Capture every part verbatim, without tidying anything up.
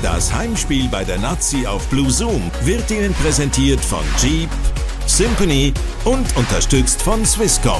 Das Heimspiel bei der Nazi auf Blue Zoom wird Ihnen präsentiert von Jeep, Symphony und unterstützt von Swisscom.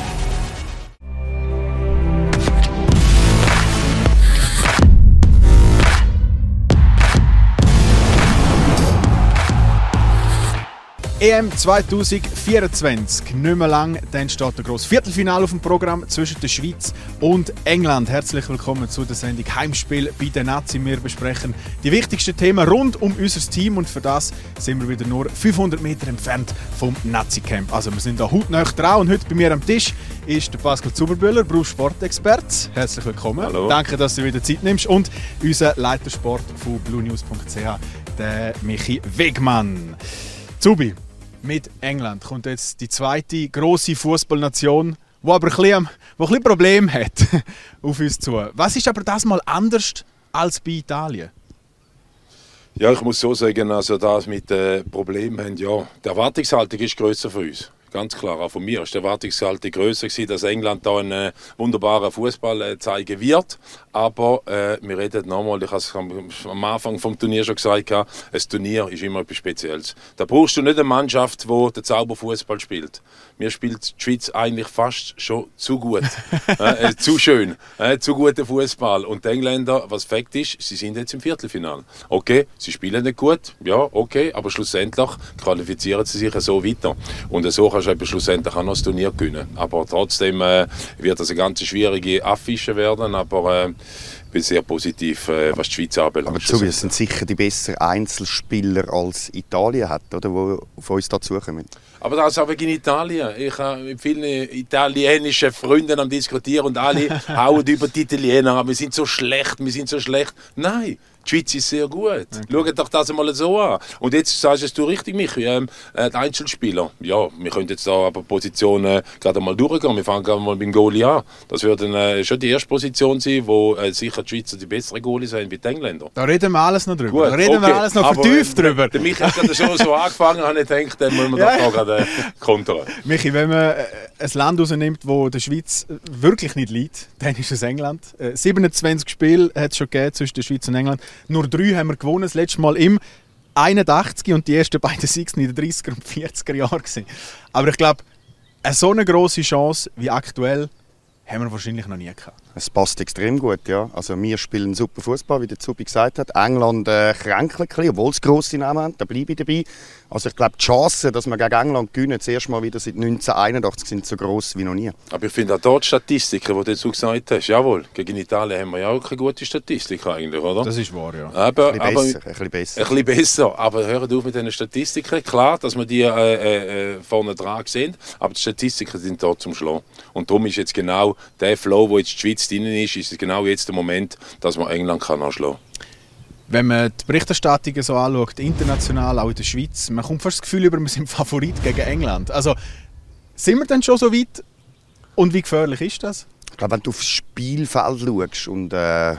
E M zwanzig vierundzwanzig, nicht mehr lang, dann steht ein grosses Viertelfinale auf dem Programm zwischen der Schweiz und England. Herzlich willkommen zu der Sendung Heimspiel bei der Nazi. Wir besprechen die wichtigsten Themen rund um unser Team und für das sind wir wieder nur fünfhundert Meter entfernt vom Nazi-Camp. Also wir sind da hautnah dran und heute bei mir am Tisch ist der Pascal Zuberbühler, Berufssportexperte. Herzlich willkommen. Hallo. Danke, dass du wieder Zeit nimmst. Und unser Leiter Sport von blue news punkt c h, der Michi Wegmann. Zubi, mit England kommt jetzt die zweite grosse Fußballnation, die aber ein bisschen, die ein bisschen Probleme hat, auf uns zu. Was ist aber das mal anders als bei Italien? Ja, ich muss so sagen, also das mit den Problemen haben, ja, die Erwartungshaltung ist grösser für uns. Ganz klar, auch von mir ist die Erwartungshaltung grösser gewesen, dass England da einen äh, wunderbaren Fußball äh, zeigen wird. Aber äh, wir reden nochmal, ich habe es am Anfang vom Turnier schon gesagt, ein Turnier ist immer etwas Spezielles. Da brauchst du nicht eine Mannschaft, die den Zauberfußball spielt. Mir spielt die Schweiz eigentlich fast schon zu gut, äh, zu schön, äh, zu guter Fußball. Und die Engländer, was Fakt ist, sie sind jetzt im Viertelfinale. Okay, sie spielen nicht gut, ja, okay, aber schlussendlich qualifizieren sie sich so weiter. Und so kannst du eben schlussendlich auch noch das Turnier gewinnen. Aber trotzdem äh, wird das eine ganz schwierige Affische werden, aber äh, ich bin sehr positiv, äh, was die Schweiz anbelangt. Aber so, es sind sicher die besseren Einzelspieler als Italien hat, oder, die auf uns dazukommen. Aber das auch wegen Italien. Ich habe mit vielen italienischen Freunden am diskutieren und alle hauen über die Italiener. Aber wir sind so schlecht, wir sind so schlecht. Nein, die Schweiz ist sehr gut. Okay. Schaut doch das einmal so an. Und jetzt sagst du richtig, Michi, ähm, die Einzelspieler. Ja, wir können jetzt da aber Positionen gerade mal durchgehen. Wir fangen gerade mal beim Goalie an. Das wird dann äh, schon die erste Position sein, wo äh, sicher die Schweizer die besseren Goalies haben wie die Engländer. Da reden wir alles noch drüber. Gut, da reden okay. wir alles noch aber, vertieft äh, drüber. Der Michi hat gerade schon so angefangen, habe ich gedacht, dann müssen wir ja. da gerade äh, kontern. Michi, wenn man äh, ein Land rausnimmt, wo der Schweiz wirklich nicht liegt, dann ist es England. Äh, siebenundzwanzig Spiele hat es schon gegeben zwischen der Schweiz und England. Nur drei haben wir gewonnen, das letzte Mal im einundachtzig und die ersten beiden Siege in den dreißiger und vierziger Jahren gewesen. Aber ich glaube, eine so eine grosse Chance wie aktuell haben wir wahrscheinlich noch nie gehabt. Es passt extrem gut, ja. Also wir spielen super Fußball, wie der Zubi gesagt hat. England äh, kränkelt ein bisschen, obwohl sie grosse Namen haben, da bleibe ich dabei. Also ich glaube, die Chancen, dass wir gegen England gewinnen, das erste Mal wieder seit neunzehnhunderteinundachtzig, sind so gross wie noch nie. Aber ich finde auch dort Statistiken, die du jetzt gesagt hast, jawohl, gegen Italien haben wir ja auch keine gute Statistik eigentlich, oder? Das ist wahr, ja. Aber, ein, bisschen aber, besser, ein bisschen besser. Ein bisschen besser, aber hört auf mit diesen Statistiken. Klar, dass wir die äh, äh, vorne dran sehen, aber die Statistiken sind dort zum Schlagen. Und darum ist jetzt genau der Flow, wo jetzt die Schweiz drin ist, ist genau jetzt der Moment, dass man England kann anschlagen kann. Wenn man die Berichterstattung so anschaut, international, auch in der Schweiz, man kommt fast das Gefühl über, wir sind Favorit gegen England. Also, sind wir denn schon so weit? Und wie gefährlich ist das? Ich glaube, wenn du aufs Spielfeld schaust und äh,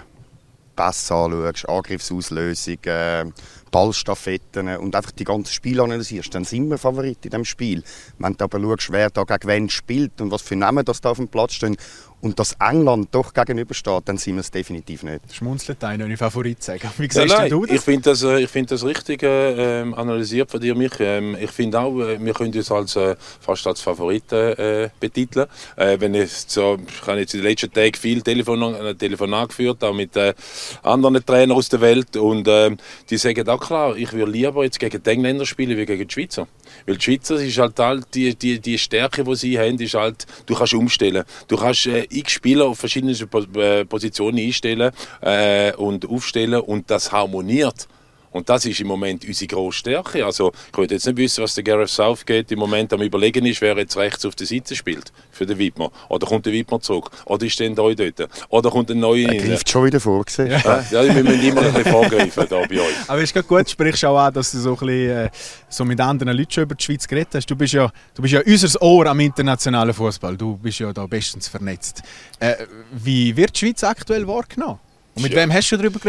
Pässe anschaust, Angriffsauslösung, äh, Ballstaffetten und einfach die ganze Spiel analysierst, dann sind wir Favorit in diesem Spiel. Wenn du aber schaust, wer da gegen wen spielt und was für Namen das da auf dem Platz stehen und dass England doch gegenübersteht, dann sind wir es definitiv nicht. Schmunzelt einer, wenn ich Favorit sage. Wie Ja, siehst nein, du das? Ich finde das, äh, ich find das richtig äh, analysiert von dir, Michi. Ähm, ich finde auch, äh, wir können uns als, äh, fast als Favoriten äh, betiteln. Äh, wenn ich, so, ich habe jetzt in den letzten Tagen viel Telefon, äh, Telefonat geführt, auch mit äh, anderen Trainern aus der Welt. Und äh, die sagen auch klar, ich würde lieber jetzt gegen die Engländer spielen wie gegen die Schweizer. Weil die Schweizer ist halt, halt die, die, die Stärke, die sie haben, ist halt, du kannst umstellen. Du kannst äh, x Spieler auf verschiedene Positionen einstellen äh, und aufstellen und das harmoniert. Und das ist im Moment unsere grosse Stärke. Also, ich will jetzt nicht wissen, was der Gareth Southgate im Moment am Überlegen ist, wer jetzt rechts auf der Seite spielt für den Widmer. Oder kommt der Widmer zurück? Oder ist der neu dort? Oder kommt ein neuer rein? Er greift schon wieder vor. Ja. Ja, ja, wir müssen immer ein bisschen vorgreifen da bei euch. Aber es ist gut, du sprichst auch an, dass du so, ein bisschen, äh, so mit anderen Leuten schon über die Schweiz geredet hast. Du bist ja, du bist ja unser Ohr am internationalen Fußball. Du bist ja da bestens vernetzt. Äh, wie wird die Schweiz aktuell wahrgenommen? Und mit Ja. wem hast du darüber geredet?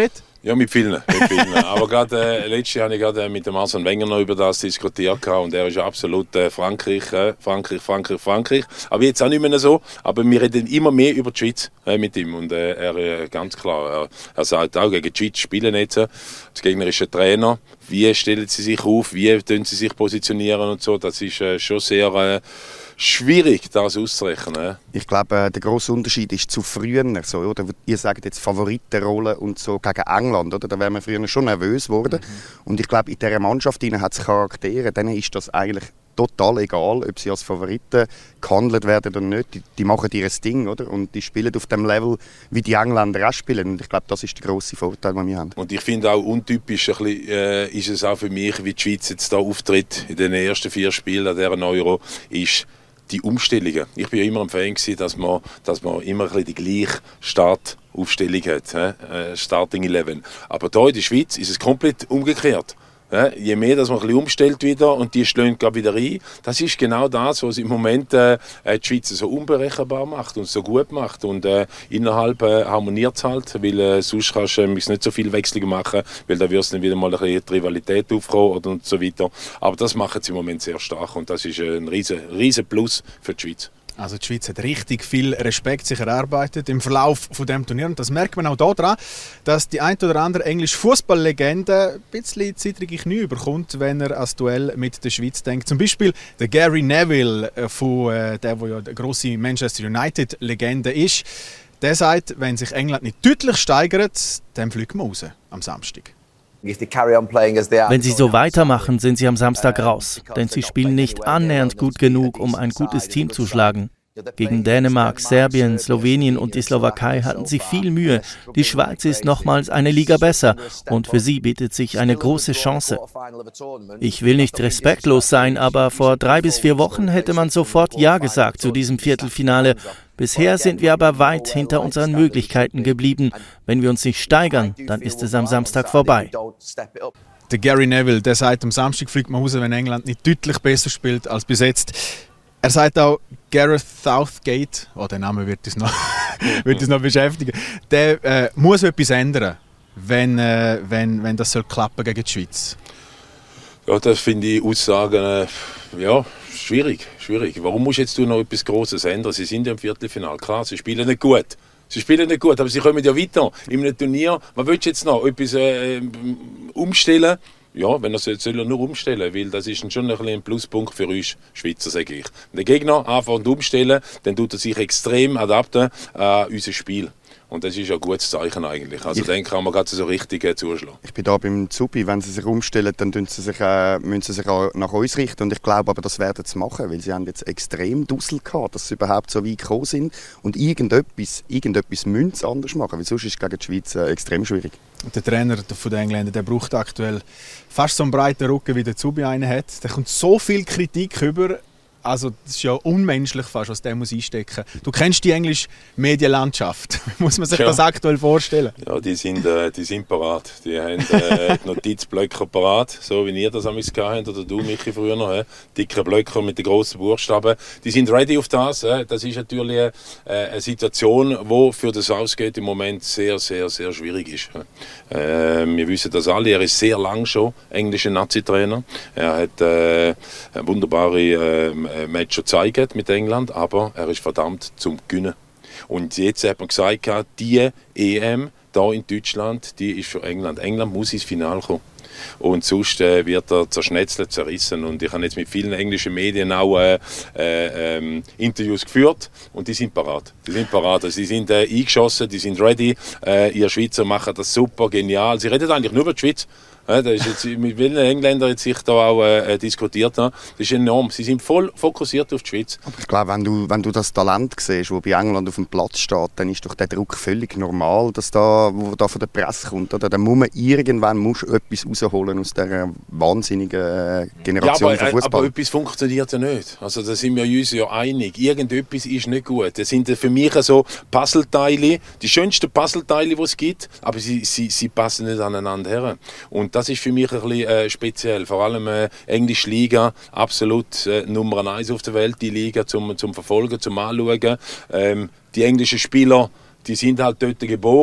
Ja, mit vielen. Mit vielen. Aber gerade äh, letztes Jahr habe ich gerade mit dem Arsene Wenger noch über das diskutiert und er ist absolut äh, Frankreich, äh, Frankreich, Frankreich, Frankreich. Aber jetzt auch nicht mehr so. Aber wir reden immer mehr über die Schweiz äh, mit ihm und äh, er äh, ganz klar, er, er sagt auch, gegen die Schweiz spielen nicht. Der gegnerische Trainer, wie stellen sie sich auf, wie tun sie sich positionieren und so. Das ist äh, schon sehr äh, schwierig, das auszurechnen. Äh. Ich glaube, der grosse Unterschied ist zu früher. So, oder? Ihr sagt jetzt Favoritenrolle und so gegen England. Oder? Da wären wir früher schon nervös geworden. Mhm. Und ich glaube, in dieser Mannschaft hat es Charaktere. Denen ist das eigentlich total egal, ob sie als Favoriten gehandelt werden oder nicht. Die, die machen ihr Ding, oder? Und die spielen auf dem Level, wie die Engländer auch spielen. Und ich glaube, das ist der grosse Vorteil, den wir haben. Und ich finde auch untypisch ein bisschen, äh, ist es auch für mich, wie die Schweiz jetzt da auftritt in den ersten vier Spielen an dieser Euro, ist die Umstellungen. Ich war ja immer ein Fan gewesen, dass man, dass man immer ein bisschen die gleiche Startaufstellung hat, äh, Starting Eleven. Aber hier in der Schweiz ist es komplett umgekehrt. Ja, je mehr dass man ein bisschen umstellt wieder und die schlagen gerade wieder rein, das ist genau das, was im Moment äh, die Schweiz so unberechenbar macht und so gut macht. Und äh, innerhalb äh, harmoniert es halt, weil äh, sonst kannst du äh, nicht so viele Wechselungen machen, weil da wirst dann wieder mal ein bisschen die Rivalität aufkommen und so weiter. Aber das machen sie im Moment sehr stark und das ist äh, ein riesen, riesen Plus für die Schweiz. Also die Schweiz hat richtig viel Respekt sich erarbeitet im Verlauf von dem Turnier. Und das merkt man auch daran, dass die ein oder andere englische Fußballlegende ein bisschen zittrige Knie überkommt, wenn er an das Duell mit der Schweiz denkt. Zum Beispiel der Gary Neville, von, äh, der, der ja eine grosse Manchester United-Legende ist. Der sagt, wenn sich England nicht deutlich steigert, dann fliegt man raus am Samstag. Wenn sie so weitermachen, sind sie am Samstag raus, denn sie spielen nicht annähernd gut genug, um ein gutes Team zu schlagen. Gegen Dänemark, Serbien, Slowenien und die Slowakei hatten sie viel Mühe. Die Schweiz ist nochmals eine Liga besser und für sie bietet sich eine große Chance. Ich will nicht respektlos sein, aber vor drei bis vier Wochen hätte man sofort Ja gesagt zu diesem Viertelfinale. Bisher sind wir aber weit hinter unseren Möglichkeiten geblieben. Wenn wir uns nicht steigern, dann ist es am Samstag vorbei. Der Gary Neville, der sagt, am Samstag fliegt man raus, wenn England nicht deutlich besser spielt als bis jetzt. Er sagt auch, Gareth Southgate, oh, der Name wird uns noch, wird uns noch beschäftigen, der äh, muss etwas ändern, wenn, äh, wenn, wenn das soll klappen gegen die Schweiz. Ja, das finde ich Aussagen äh, ja, schwierig, schwierig. Warum muss jetzt du noch etwas Grosses ändern? Sie sind ja im Viertelfinale, klar, sie spielen nicht gut. Sie spielen nicht gut, aber sie kommen ja weiter in einem Turnier. Was willst du jetzt noch? Etwas äh, umstellen? Ja, wenn er soll, soll er nur umstellen, weil das ist schon ein, ein Pluspunkt für uns Schweizer, sage ich. Wenn der Gegner anfängt umstellen, dann tut er sich extrem adapten an unser Spiel. Und das ist ein gutes Zeichen eigentlich. Also dann kann man gerade so richtig äh, zuschlagen. Ich bin da beim Zubi, wenn sie sich umstellen, dann müssen sie sich, äh, müssen sie sich auch nach uns richten. Und ich glaube aber, das werden sie machen, weil sie haben jetzt extrem Dussel gehabt, dass sie überhaupt so weit gekommen sind. Und irgendetwas, irgendetwas müssen sie anders machen, weil sonst ist es gegen die Schweiz äh, extrem schwierig. Der Trainer von den Engländern, der braucht aktuell fast so einen breiten Rücken, wie der Zubi einen hat. Der kommt so viel Kritik über. Also das ist ja unmenschlich fast, was der muss einstecken muss. Du kennst die englische Medienlandschaft. Wie muss man sich ja. das aktuell vorstellen? Ja, die sind, äh, die sind parat. Die haben äh, Notizblöcke parat, so wie ihr das amigs gehabt oder du, Michi, früher noch. Äh. Dicke Blöcke mit den grossen Buchstaben. Die sind ready auf das. Äh. Das ist natürlich äh, eine Situation, die für das Southgate im Moment sehr, sehr, sehr schwierig ist. Äh, wir wissen das alle. Er ist sehr lang schon englischer Nazi-Trainer. Er hat äh, eine wunderbare äh, Match gezeigt mit England, aber er ist verdammt zum Gewinnen. Und jetzt hat man gesagt, die E M hier in Deutschland, die ist für England. England muss ins Finale kommen. Und sonst äh, wird er zerschnetzelt, zerrissen. Und ich habe jetzt mit vielen englischen Medien auch äh, äh, äh, Interviews geführt und die sind parat. Die sind parat. Also die sind äh, eingeschossen, die sind ready. Äh, ihr Schweizer machen das super, genial. Sie reden eigentlich nur über die Schweiz. Ja, das ist jetzt, mit vielen Engländern jetzt sich da auch äh, diskutiert haben. Das ist enorm. Sie sind voll fokussiert auf die Schweiz. Aber ich glaube, wenn du, wenn du das Talent siehst, das bei England auf dem Platz steht, dann ist doch der Druck völlig normal, dass da, wo da von der Presse kommt. Oder? Dann muss man irgendwann muss etwas rausholen aus dieser wahnsinnigen Generation ja, aber, von Fußball. Aber etwas funktioniert ja nicht. Also da sind wir uns ja einig. Irgendetwas ist nicht gut. Das sind für mich so Puzzleteile, die schönsten Puzzleteile, die es gibt, aber sie, sie, sie passen nicht aneinander her. Und das ist für mich ein bisschen äh, speziell. Vor allem äh, englische Liga, absolut äh, Nummer eins auf der Welt, die Liga zum, zum Verfolgen, zum Anschauen. Ähm, die englischen Spieler, die sind halt dort geboren.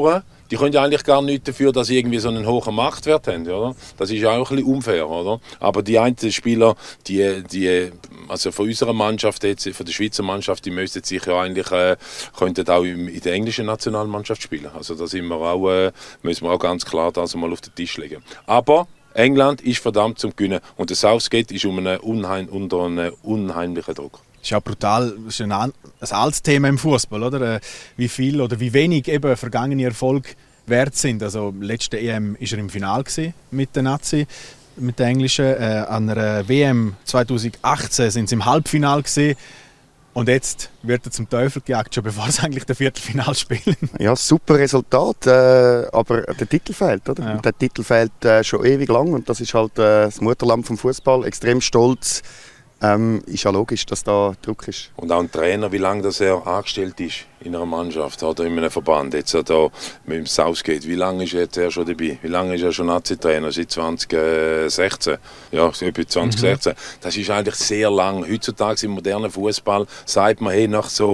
die können ja eigentlich gar nichts dafür, dass sie irgendwie so einen hohen Marktwert haben, oder? Das ist ja auch ein bisschen unfair, oder? Aber die einzelnen Spieler, die, die, also von unserer Mannschaft jetzt, von der Schweizer Mannschaft, die müssten sich ja eigentlich, äh, könnten auch in der englischen Nationalmannschaft spielen. Also da sind wir auch, äh, müssen wir auch ganz klar das mal auf den Tisch legen. Aber England ist verdammt zum Gewinnen und der Southgate ist um einen unheim, unter einem unheimlichen Druck. Das ist ja brutal, das ist ein, ein altes Thema im Fußball, oder? Wie viel oder wie wenig eben vergangene Erfolge wert sind. Also letzte E M war er im Finale mit der Nazi, mit der englischen. Äh, an einer W M zwanzig achtzehn sind sie im Halbfinale gewesen. Und jetzt wird er zum Teufel gejagt, schon bevor sie eigentlich das Viertelfinale spielen. Ja, super Resultat, äh, aber der Titel fehlt, oder? Ja. Der Titel fehlt äh, schon ewig lang und das ist halt äh, das Mutterland vom Fußball. Extrem stolz. Ähm, ist ja logisch, dass da Druck ist. Und auch ein Trainer, wie lange das er angestellt ist in einer Mannschaft oder in einem Verband. Jetzt da mit dem Southgate, wie lange ist er jetzt er schon dabei? Wie lange ist er schon Nazi-Trainer? Seit zwanzig sechzehn? Ja, seit zwanzig sechzehn. Mhm. Das ist eigentlich sehr lang. Heutzutage im modernen Fußball sagt man, hey, nach so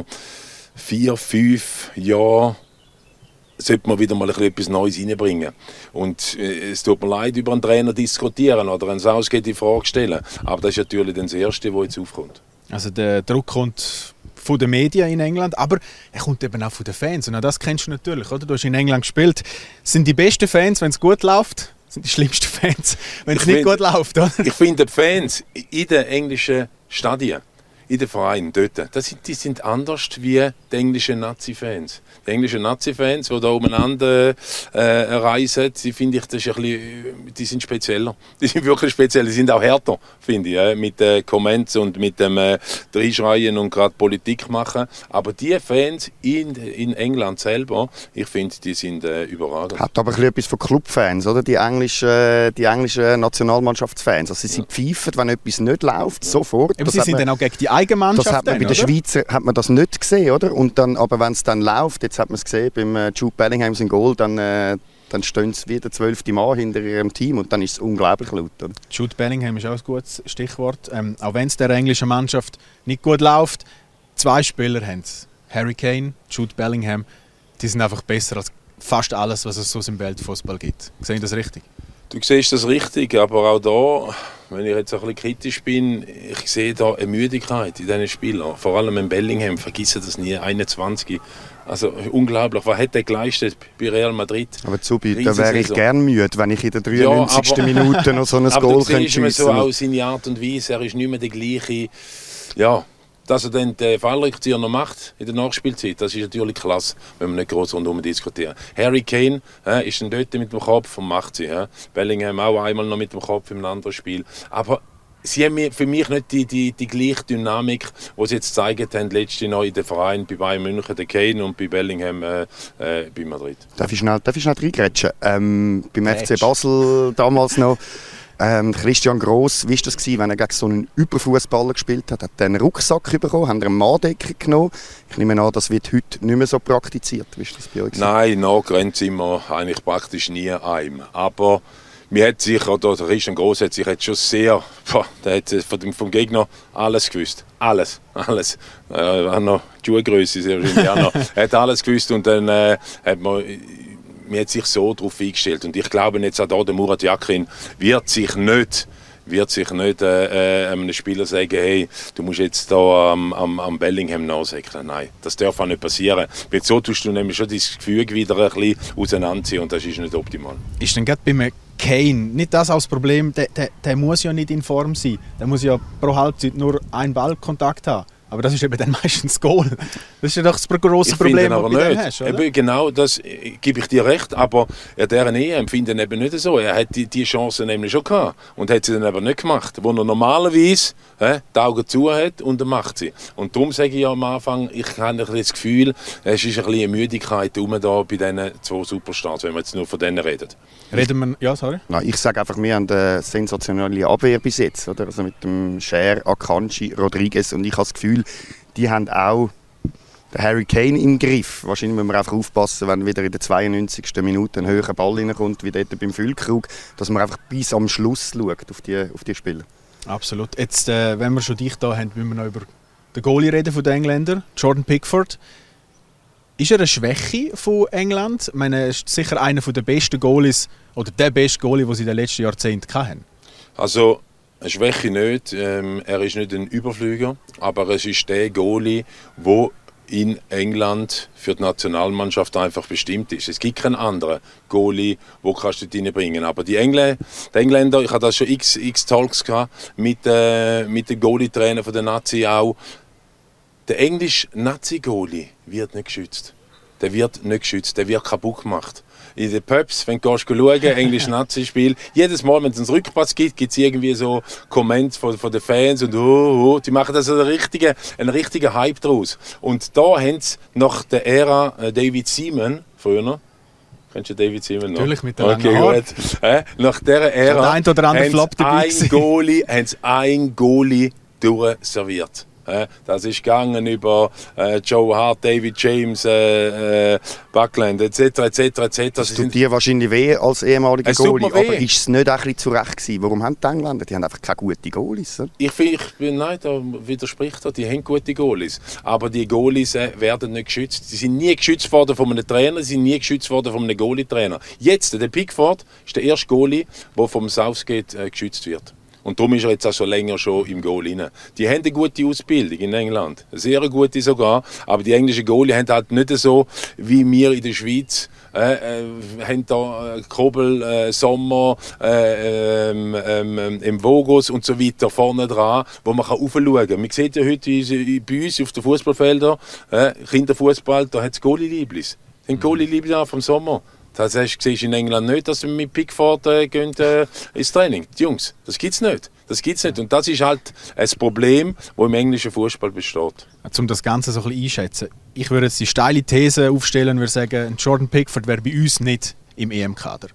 vier, fünf Jahren sollte man wieder mal etwas Neues reinbringen. Und äh, es tut mir leid, über einen Trainer diskutieren oder einen Southgate in Frage stellen. Aber das ist natürlich das Erste, was jetzt aufkommt. Also der Druck kommt von den Medien in England, aber er kommt eben auch von den Fans. Und auch das kennst du natürlich, oder? Du hast in England gespielt. Sind die besten Fans, wenn es gut läuft? Sind die schlimmsten Fans, wenn es nicht gut läuft, oder? Ich finde die Fans in den englischen Stadien, in den Vereinen dort, das sind, die sind anders wie die englischen Nazi-Fans. Die englischen Nazi-Fans, die da umeinander äh, reisen, die finde ich, das ist ein bisschen, die sind spezieller. Die sind wirklich speziell, die sind auch härter, finde ich, äh, mit den äh, Comments und mit dem äh, Reinschreien und gerade Politik machen. Aber die Fans in, in England selber, ich finde, die sind äh, überragend. Hat aber ein bisschen etwas von Clubfans, oder? Die englischen, die englischen Nationalmannschaftsfans. Also sie sind ja. pfeifen, wenn etwas nicht läuft, ja. sofort. Aber sie sind man, dann auch gegen die Eigenmannschaft. Das hat man dann, bei den Schweizer hat man das nicht gesehen, oder? Und dann, aber wenn es dann läuft, jetzt hat man es gesehen, beim äh, Jude Bellingham im Goal, dann, äh, dann stehen sie wieder zwölfte Mal hinter ihrem Team und dann ist es unglaublich laut. Oder? Jude Bellingham ist auch ein gutes Stichwort. Ähm, auch wenn es der englischen Mannschaft nicht gut läuft, zwei Spieler haben es. Harry Kane, Jude Bellingham, die sind einfach besser als fast alles, was es so im Weltfußball gibt. Sehe ich das richtig? Du siehst das richtig, aber auch da, wenn ich jetzt ein bisschen kritisch bin, ich sehe da eine Müdigkeit in diesen Spielern. Vor allem in Bellingham, vergissen das nie, einundzwanzig. Also unglaublich, was hat er geleistet bei Real Madrid? Aber Zubi, da wäre ich gern müde, wenn ich in der dreiundneunzigsten Ja, Minute noch so ein Goal schiessen könnte. Aber so auch seine Art und Weise, er ist nicht mehr der gleiche. Ja, dass er dann den Fallrückzieher noch macht in der Nachspielzeit, das ist natürlich klasse, wenn wir nicht groß rundherum diskutieren. Harry Kane äh, ist dann dort mit dem Kopf und macht sie. Äh. Bellingham auch einmal noch mit dem Kopf in einem anderen Spiel. Aber sie haben für mich nicht die, die, die gleiche Dynamik, die sie jetzt gezeigt haben, letzte noch in den Vereinen bei Bayern München, der Kane und bei Bellingham äh, äh, bei Madrid. Darf ich schnell, darf ich schnell reingrätschen? Ähm, beim F C Basel damals noch. Ähm, Christian Gross, wie war das, wenn er gegen so einen Überfußballer gespielt hat? Hat er einen Rucksack bekommen, hat er einen Manndecker genommen? Ich nehme an, das wird heute nicht mehr so praktiziert. Wie ist das bei euch? Nein, nachgerannt sind wir eigentlich praktisch nie einem. Aber mir hat sich, oder der Christian Gross hat sich jetzt schon sehr, boah, der hat vom, vom Gegner alles gewusst. Alles, alles. Äh, auch noch die Schuhgrösse, sehr wahrscheinlich auch noch. Er hat alles gewusst und dann äh, hat man... Man hat sich so darauf eingestellt. Und ich glaube jetzt auch da, der Murat Yakin wird sich nicht, wird sich nicht äh, einem Spieler sagen, hey, du musst jetzt da am, am, am Bellingham nachsäckeln. Nein, das darf auch nicht passieren. Weil so tust du nämlich schon das Gefühl wieder ein bisschen auseinanderziehen und das ist nicht optimal. Ist denn gerade bei Kane nicht das als Problem, der, der, der muss ja nicht in Form sein. Der muss ja pro Halbzeit nur einen Ballkontakt haben. Aber das ist eben dann meistens Goal. Das ist ja doch das grosse Problem, das du dann hast, oder? Eben, genau, das äh, gebe ich dir recht. Aber er deren Ehe empfindet eben nicht so. Er hat die, die Chance nämlich schon gehabt und hat sie dann aber nicht gemacht. Wo er normalerweise äh, die Augen zu hat und er macht sie. Und darum sage ich ja am Anfang, ich habe das Gefühl, es ist ein bisschen eine Müdigkeit um da bei diesen zwei Superstars, wenn wir jetzt nur von denen reden. Reden wir, ja, sorry? Nein, ich sage einfach, wir haben eine sensationelle Abwehr bis jetzt. Oder? Also mit dem Scher, Akanji, Rodriguez und ich habe das Gefühl, die haben auch den Harry Kane im Griff. Wahrscheinlich müssen wir einfach aufpassen, wenn wieder in der zweiundneunzigsten Minute ein höherer Ball reinkommt, wie dort beim Füllkrug, dass man einfach bis am Schluss schaut auf die, auf die Spieler. Absolut. Jetzt, äh, wenn wir schon dich da haben, müssen wir noch über den Goalie reden von den Engländern, Jordan Pickford. Ist er eine Schwäche von England? Ich meine, er ist sicher einer der besten Goalies oder der beste Goalie, den sie in den letzten Jahrzehnten hatten. Also, eine Schwäche nicht. Ähm, er ist nicht ein Überflüger, aber es ist der Goalie, der in England für die Nationalmannschaft einfach bestimmt ist. Es gibt keinen anderen Goalie, den kannst du dort reinbringen. Aber die Engländer, die Engländer, ich hatte das schon x, x Talks gehabt, mit, äh, mit den Goalie-Trainern von der Nazi auch. Der englische Nazi-Goalie wird nicht geschützt. Der wird nicht geschützt, der wird kaputt gemacht. In den Pubs, wenn du schauen, englisches Nazi-Spiel, jedes Mal, wenn es einen Rückpass gibt, gibt es irgendwie so Comments von, von den Fans und oh, oh, die machen da so einen richtigen, einen richtigen Hype draus. Und da haben sie nach der Ära äh, David Seaman, früher, kennst du David Seaman noch? Natürlich, mit der okay, langen gut. Äh, nach dieser Ära der ein oder andere Flop dabei ein Goalie, haben sie ein Goalie durchserviert. Das ist gegangen über äh, Joe Hart, David James, äh, äh, Buckland et cetera et cetera et cetera. Das tut dir wahrscheinlich weh als ehemaliger Goalie, aber ist es nicht ein bisschen zu Recht gewesen? Warum haben die Engländer? Die haben einfach keine guten Goalies. Oder? Ich finde, ich bin, nein, da widerspricht er, die haben gute Goalies. Aber die Goalies äh, werden nicht geschützt. Sie sind nie geschützt worden von einem Trainer, sie sind nie geschützt worden von einem Goalie-Trainer. Jetzt, der Pickford ist der erste Goalie, der vom Southgate äh, geschützt wird. Und darum ist er jetzt auch schon länger schon im Goal rein. Die haben eine gute Ausbildung in England, eine sehr gute sogar, aber die englischen Goalie haben halt nicht so wie wir in der Schweiz. Äh, äh, haben da äh, Kobel, äh, Sommer, äh, ähm, ähm, im Vogos und so weiter vorne dran, wo man raufschauen kann. Man sieht ja heute bei uns auf den Fußballfeldern, äh, Kinderfußball, da hat es Goalie-Lieblis. Das sind Goalie-Lieblis vom Sommer. Das heißt, siehst du in England nicht, dass sie mit Pickford äh, gehen, äh, ins Training. Die Jungs, das gibt's nicht. Das gibt's nicht. Und das ist halt ein Problem, das im englischen Fußball besteht. Um das Ganze so ein bisschen einschätzen. Ich würde jetzt die steile These aufstellen und würde sagen, Jordan Pickford wäre bei uns nicht im E M-Kader.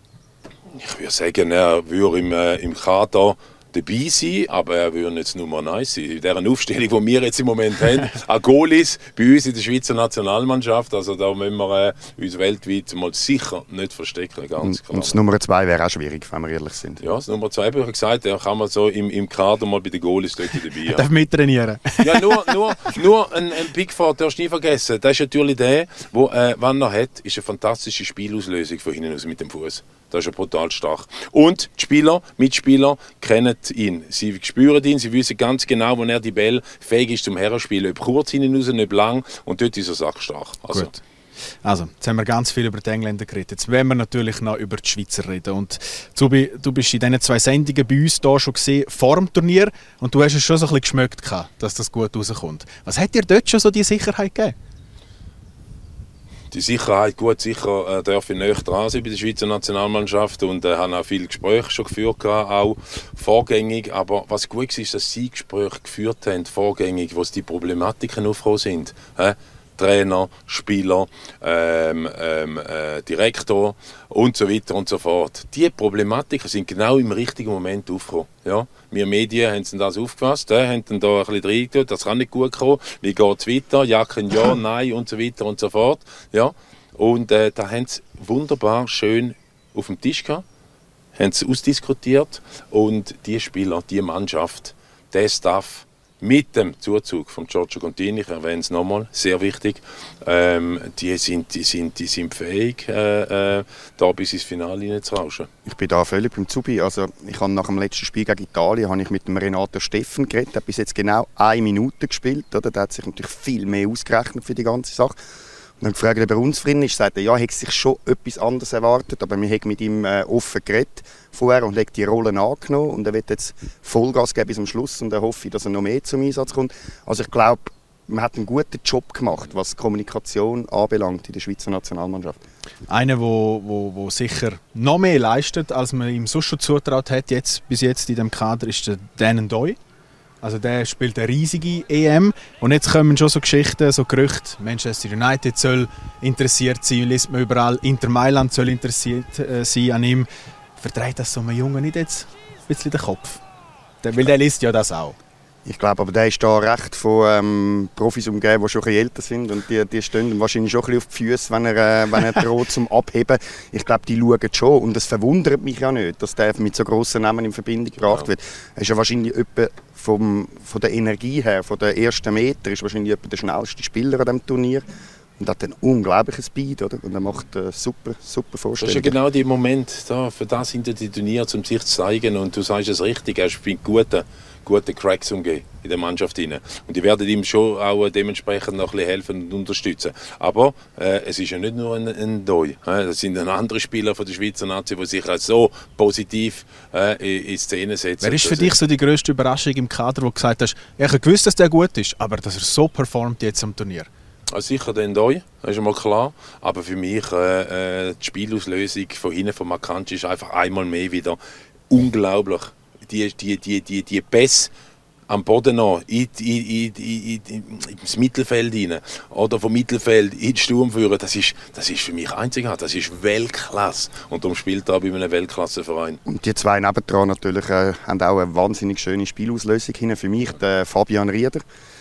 Ich würde sagen, er würde im, äh, im Kader dabei sein, aber er würde jetzt Nummer eins sein. In dieser Aufstellung, die wir jetzt im Moment haben, an Goalies bei uns in der Schweizer Nationalmannschaft, also da müssen wir äh, uns weltweit mal sicher nicht verstecken, ganz und, klar. Und das Nummer zwei wäre auch schwierig, wenn wir ehrlich sind. Ja, das Nummer zwei habe ich gesagt, da kann man so im, im Kader mal bei den Goalies dort dabei haben. Darf mittrainieren. Ja, nur, nur, nur ein, ein Pickford, darfst du nie vergessen. Das ist natürlich der, der, äh, wenn er hat, ist eine fantastische Spielauslösung von hinten aus mit dem Fuß. Das ist ja brutal stark. Und die Spieler, Mitspieler kennen ihn. Sie spüren ihn, sie wissen ganz genau, wo er die Bälle fähig ist zum Herrenspielen. Ob kurz hinten raus, nicht lang. Und dort ist er sackstark. Also. Gut. Also, jetzt haben wir ganz viel über die Engländer geredet. Jetzt wollen wir natürlich noch über die Schweizer reden. Und Zubi, du bist in diesen zwei Sendungen bei uns hier schon gesehen, vor dem Turnier. Und du hast es schon so ein bisschen geschmeckt, dass das gut rauskommt. Was hat dir dort schon so die Sicherheit gegeben? Die Sicherheit, gut, sicher äh, darf ich näher dran sein bei der Schweizer Nationalmannschaft und äh, habe auch viele Gespräche schon geführt, gehabt, auch vorgängig. Aber was gut ist, ist, dass sie Gespräche geführt haben, vorgängig, wo die Problematiken aufgekommen sind. Äh? Trainer, Spieler, ähm, ähm, äh, Direktor und so weiter und so fort. Diese Problematiken sind genau im richtigen Moment aufgekommen. Ja? Wir Medien haben das aufgefasst, äh, haben dann da ein bisschen reingetan, das kann nicht gut kommen, wie geht es weiter, ja, kein Ja, nein und so weiter und so fort. Ja? Und äh, da haben sie wunderbar schön auf dem Tisch gehabt, haben sie ausdiskutiert und die Spieler, die Mannschaft, der Staff, mit dem Zuzug von Giorgio Contini, ich erwähne es nochmal, sehr wichtig, ähm, die, sind, die, sind, die sind fähig, äh, äh, da bis ins Finale hineinzurauschen. Ich bin da völlig beim Zubi. Also, ich habe nach dem letzten Spiel gegen Italien habe ich mit dem Renato Steffen geredet. Der hat bis jetzt genau eine Minute gespielt. Oder? Der hat sich natürlich viel mehr ausgerechnet für die ganze Sache. Und dann gefragt, ob er unzufrieden ist, sagt er, ja, er hätte sich schon etwas anderes erwartet, aber wir haben mit ihm äh, offen geredet vorher und hat die Rollen angenommen und er wird jetzt Vollgas geben bis zum Schluss und er hoffe, dass er noch mehr zum Einsatz kommt. Also ich glaube, man hat einen guten Job gemacht, was Kommunikation anbelangt in der Schweizer Nationalmannschaft. Einer, der wo, wo, wo sicher noch mehr leistet, als man ihm sonst schon zutraut hat, jetzt, bis jetzt in diesem Kader, ist der Dan N'Doye. Also der spielt eine riesige E M und jetzt kommen schon so Geschichten, so Gerüchte, Manchester United soll interessiert sein, liest man überall, Inter Mailand soll interessiert äh, sein an ihm. Verdreht das so einem Jungen nicht jetzt ein bisschen den Kopf? Der, weil der liest ja das auch. Ich glaube, aber der ist da recht von ähm, Profis umgeben, die schon ein bisschen älter sind und die, die stehen wahrscheinlich schon ein bisschen auf die Füße, wenn er, äh, wenn er droht zum Abheben. Ich glaube, die schauen schon und es verwundert mich ja nicht, dass der mit so grossen Namen in Verbindung gebracht wird. Er ist ja wahrscheinlich etwa vom, von der Energie her, von der ersten Meter, ist wahrscheinlich etwa der schnellste Spieler an diesem Turnier. und hat einen unglaublichen Speed, oder? Und er macht äh, super, super Vorstellungen. Das ist ja genau der Moment, da, für das sind die Turniere, um sich zu zeigen. Und du sagst es richtig, er spielt gute, gute Cracks umgehen in der Mannschaft rein. Und die werden ihm schon auch dementsprechend noch ein bisschen helfen und unterstützen. Aber äh, es ist ja nicht nur ein, ein Doi. Äh, das sind andere Spieler von der Schweizer Nazi, die sich als so positiv äh, in, in Szene setzen. Wer ist für dich so die grösste Überraschung im Kader, wo du gesagt hast, ich habe gewusst, dass der gut ist, aber dass er so performt jetzt am Turnier? Also sicher den Doi, das ist mal klar. Aber für mich äh, äh, die Spielauslösung von hinten von Makanji ist einfach einmal mehr wieder unglaublich. Die, die, die, die, die Pässe am Boden noch, in, in, in, in, in, ins Mittelfeld rein oder vom Mittelfeld in den Sturm führen, das ist, das ist für mich einzigartig, das ist Weltklasse. Und darum spielt er auch bei einem Weltklasseverein. Und die zwei nebendran natürlich äh, haben auch eine wahnsinnig schöne Spielauslösung hin. Für mich der Fabian Rieder.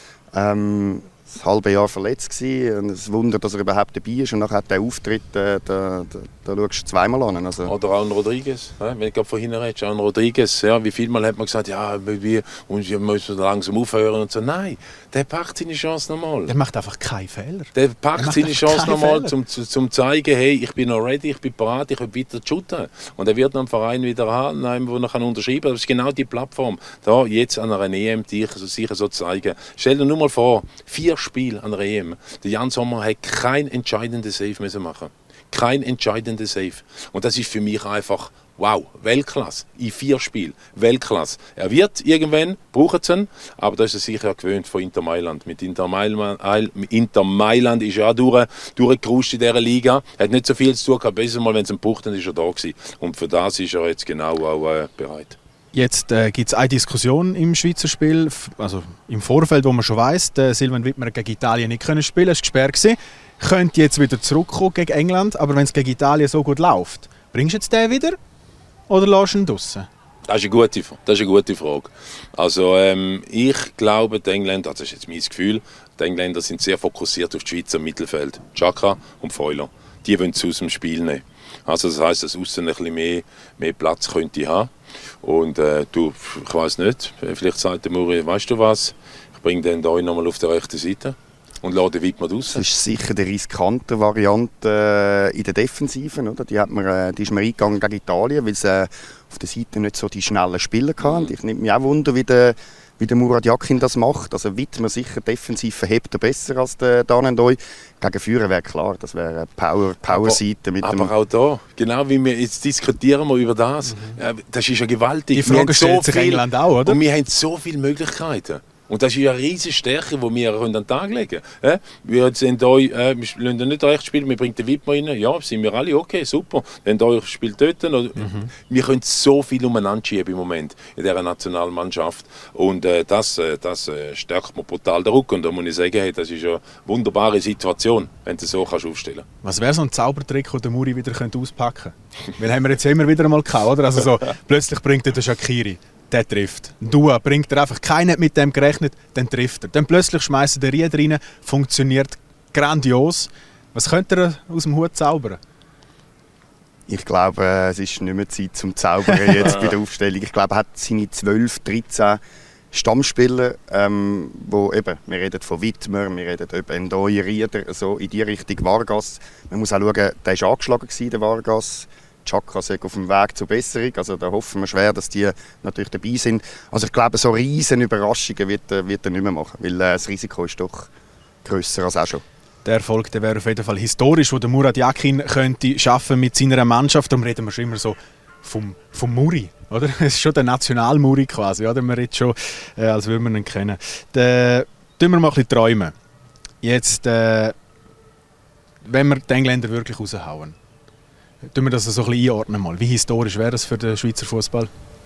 Ähm, ein halbes Jahr verletzt gewesen. Es Wunder, dass er überhaupt dabei ist. Und nachher hat der Auftritt, äh, da, da, da schaust du zweimal an. Also. Oder auch ein Rodriguez, äh, wenn du vorhin redest, auch ein Rodriguez. Ja, wie viel Mal hat man gesagt, ja, wir, wir müssen langsam aufhören und so. Nein, der packt seine Chance nochmal. Der macht einfach keinen Fehler. Der packt der seine Chance nochmal, um zu zum zeigen, hey, ich bin noch ready, ich bin bereit, ich will weiter shooten. Und er wird einen Verein wieder haben, wo er unterschreiben kann. Das ist genau die Plattform. Da jetzt an einer E M, die ich so sicher so zeigen. Stell dir nur mal vor, vier Spiel an der E M. Der Jan Sommer hat kein entscheidenden Save müssen machen. Kein entscheidenden Save. Und das ist für mich einfach, wow, Weltklasse. In vier Spielen, Weltklasse. Er wird irgendwann, brauchen sie ihn, aber das ist er sicher gewöhnt von Inter Mailand. Mit Inter Mailand, Inter Mailand ist er auch durch, durchgeruscht in dieser Liga. Er hat nicht so viel zu tun gehabt, besser mal, wenn sie ihn braucht, dann ist er da gewesen. Und für das ist er jetzt genau auch äh, bereit. Jetzt äh, gibt es eine Diskussion im Schweizer Spiel, also im Vorfeld, wo man schon weiss, der Silvan Wittmer gegen Italien nicht können spielen, er war gesperrt gewesen, könnte jetzt wieder zurückkommen gegen England, aber wenn es gegen Italien so gut läuft, bringst du jetzt den wieder oder lässt du ihn draussen? Das ist eine gute, das ist eine gute Frage. Also ähm, ich glaube, die Engländer, das ist jetzt mein Gefühl, die Engländer sind sehr fokussiert auf die Schweizer Mittelfeld, Xhaka und Feuler. Die wollen es aus dem Spiel nehmen. Also das heisst, dass außen ein bisschen mehr, mehr Platz könnte haben. Und äh, du, ich weiss nicht, vielleicht sagt der Muri, weißt du was, ich bringe den hier nochmal auf der rechten Seite und lade den Wittmer raus. Das ist sicher die riskante Variante äh, in der Defensive. Oder? Die, hat man, äh, die ist man eingegangen gegen Italien, weil sie äh, auf der Seite nicht so die schnellen Spieler hatten. Mhm. Ich nehme mich auch Wunder, wie der, wie der Murat Yakin das macht. Also Wittmer sicher defensiv verhebt er besser als der Danendoi. Gegen Führer wäre klar, das wäre eine Power, Power-Seite. Aber, aber auch da, genau wie wir jetzt diskutieren wir über das, mhm. das ist ja gewaltig. Die Frage stellt sich England auch, oder? Und wir haben so viele Möglichkeiten. Und das ist eine riesige Stärke, die wir an den Tag legen können. Wir sind hier, äh, wir lassen nicht recht spielen, wir bringen den Wittmer rein. Ja, sind wir alle okay, super. Wenn ihr spielt dort. Mhm. Wir können so viel umeinander schieben im Moment in dieser Nationalmannschaft. Und äh, das, äh, das äh, stärkt mir brutal den Rücken. Und da muss ich sagen, hey, das ist eine wunderbare Situation, wenn du so kannst aufstellen kannst. Was wäre so ein Zaubertrick, den der Muri wieder auspacken könnte? Weil haben wir jetzt immer wieder einmal gehabt, oder? Also so, plötzlich bringt er den Shaqiri. Der trifft. Dua bringt er einfach, keiner hat mit dem gerechnet, dann trifft er. Dann plötzlich schmeißt er den Ried rein, funktioniert grandios. Was könnte er aus dem Hut zaubern? Ich glaube, es ist nicht mehr Zeit zum Zaubern jetzt bei der Aufstellung. Ich glaube, er hat seine zwölf, dreizehn Stammspieler, ähm, wo eben, wir reden von Wittmer, wir reden über Ndoi, Rieder, so in die Richtung Vargas. Man muss auch schauen, der war angeschlagen, der Vargas. Xhaka ist auf dem Weg zur Besserung, also da hoffen wir schwer, dass die natürlich dabei sind. Also ich glaube, so riesen Überraschungen wird, wird er nicht mehr machen, weil äh, das Risiko ist doch grösser als auch schon. Der Erfolg der wäre auf jeden Fall historisch, wo der Murat Yakin könnte schaffen mit seiner Mannschaft. Darum reden wir schon immer so vom, vom Muri, oder? Es ist schon der National-Muri quasi, oder? Man redet schon, äh, als würde man ihn kennen. Da tun wir mal ein bisschen träumen. Jetzt, äh, wenn wir die Engländer wirklich raushauen. Tun wir das so ein bisschen einordnen mal. Wie historisch wäre das für den Schweizer Fußball?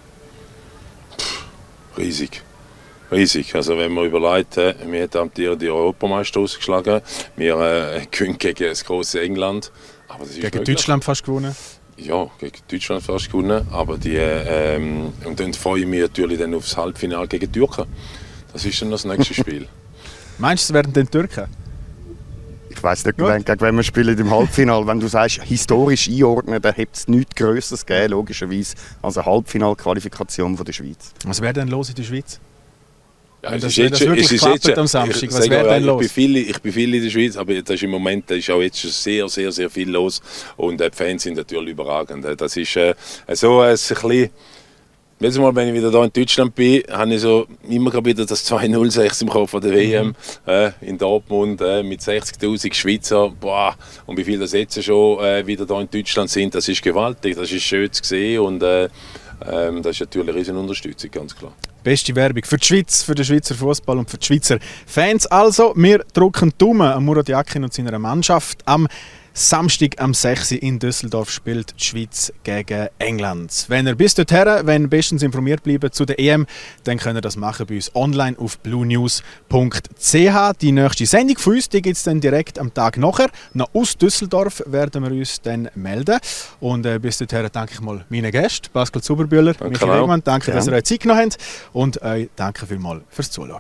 Riesig. Riesig. Also wenn man überlegt, wir haben die Europameister ausgeschlagen, wir äh, gewinnen gegen das große England. Aber das ist gegen möglich. Deutschland fast gewonnen? Ja, gegen Deutschland fast gewonnen. Aber die, ähm, und dann freue ich mich natürlich dann aufs Halbfinale gegen die Türken. Das ist dann das nächste Spiel. Meinst du, es werden dann die Türken? Ich weiss nicht, wenn, gegen wen wir spielen im Halbfinale. Wenn du sagst, historisch einordnen, dann hätte es nichts Grösseres gegeben, logischerweise, als eine Halbfinalqualifikation der Schweiz. Was wäre denn los in der Schweiz? Ja, das, das, das wirklich klappt am Samstag, was wäre denn los? Ich bin, viel, ich bin viel in der Schweiz, aber das ist im Moment ist auch jetzt schon sehr, sehr, sehr viel los und äh, die Fans sind natürlich überragend. Das ist äh, so ein bisschen... Jedes Mal, wenn ich wieder hier in Deutschland bin, habe ich so immer wieder das zwei null sechs im Kopf von der W M äh, in Dortmund äh, mit sechzigtausend Schweizer. Boah, und wie viele das jetzt schon äh, wieder hier in Deutschland sind, das ist gewaltig, das ist schön zu sehen und äh, äh, das ist natürlich eine riesen Unterstützung, ganz klar. Beste Werbung für die Schweiz, für den Schweizer Fußball und für die Schweizer Fans. Also, wir drücken die Daumen an Murat Yakin und seiner Mannschaft. Am Samstag am sechs Uhr in Düsseldorf spielt die Schweiz gegen England. Wenn ihr bis dorthin, wenn bestens informiert bleibt zu der E M, dann könnt ihr das machen bei uns online auf blue news punkt c h. Die nächste Sendung von uns gibt es dann direkt am Tag nachher. Noch aus Düsseldorf werden wir uns dann melden. Und äh, bis dorthin danke ich mal meinen Gästen, Pascal Zuberbühler, Michael Regmann. Danke, ja. dass ihr euch Zeit genommen habt. Und euch danke vielmals fürs Zuschauen.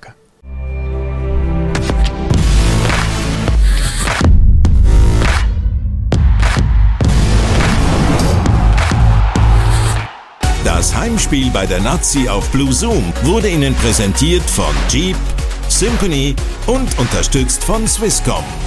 Das Heimspiel bei der Nazi auf Blue Zoom wurde Ihnen präsentiert von Jeep, Symphony und unterstützt von Swisscom.